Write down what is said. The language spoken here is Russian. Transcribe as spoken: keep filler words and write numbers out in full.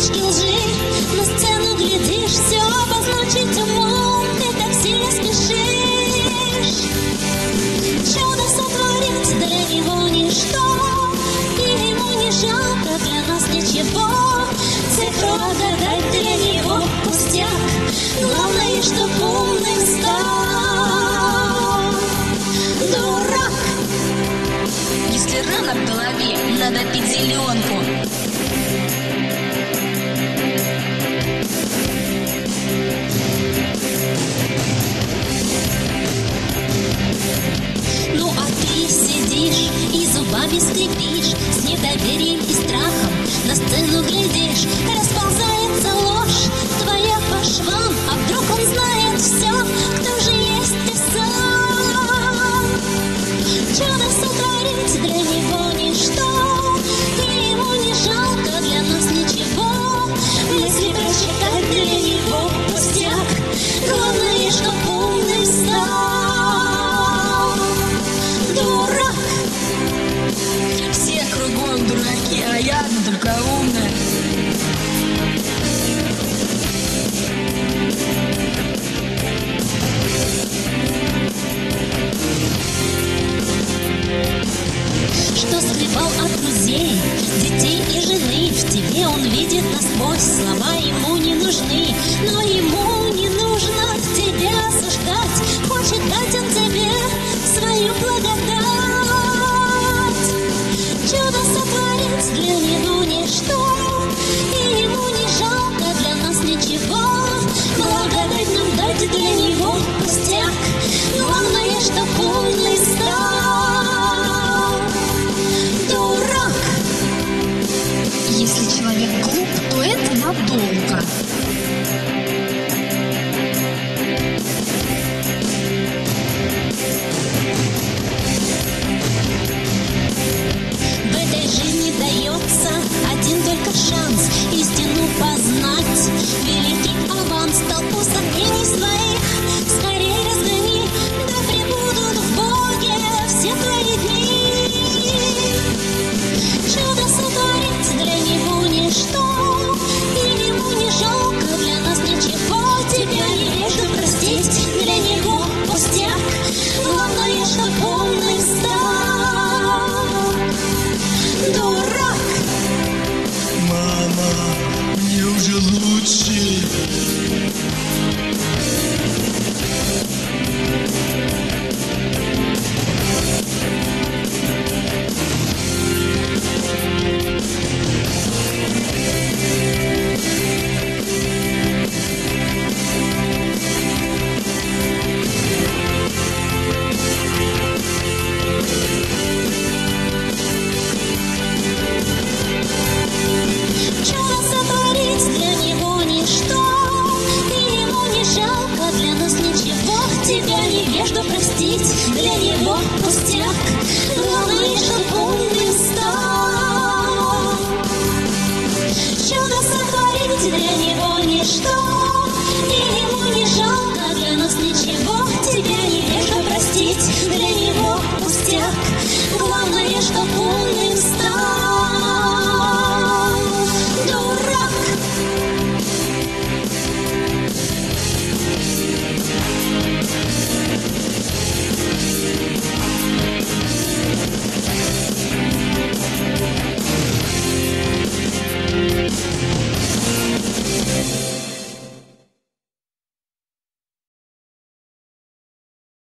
вспышки лжи, на сцену глядишь, все обозначить умом, ты так сильно спешишь. Чудо сотворить для него ничто, и ему не жалко для нас ничего. Цифру отгадать для него пустяк, главное, чтоб умным стал. Дурак! Если рана в голове, надо пить зеленку. Ну а ты сидишь и зубами скрипишь, с недоверием и страхом на сцену глядишь. Расползается ложь твоя по швам, а вдруг он знает все, кто же есть ты сам. Чудо сотворить для него ничто, и ему не жалко для нас ничего. Мысли прочитать для него пустяк, главное, чтоб умным стал. Дурак! Все кругом дураки, а я только умная. Что скрывал от друзей, детей и жены, в тебе он видит насквозь, слова ему не нужны. Но ему не нужно тебя осуждать, хочет дать он тебе свою благодать. Чудо сотворить для него ничто, и ему не жалко для нас ничего. Благодать нам дать для него пустяк, главное, чтоб умный стал. Дурак! Если человек глуп, то это надолго. В этой жизни дается один только шанс истину познать. Великий аванс, толпу сомнений своих скорее разгони, да пребудут в Боге все твои дни. Чудо сотворить для него ничто, и ему не жалко для нас ничего. Тебя невежду простить для него пустяк, главное, чтоб умным стал. Дурак! Мама, мне уже лучше. Чудо сотворить для него ничто, и ему не жалко для нас ничего. Тебя невежду простить для него пустяк, главное, чтоб умным стал. Чудо сотворить для него ничто, и ему не жалко для нас ничего. Тебя невежду простить для него пустяк, главное, чтоб умным стал.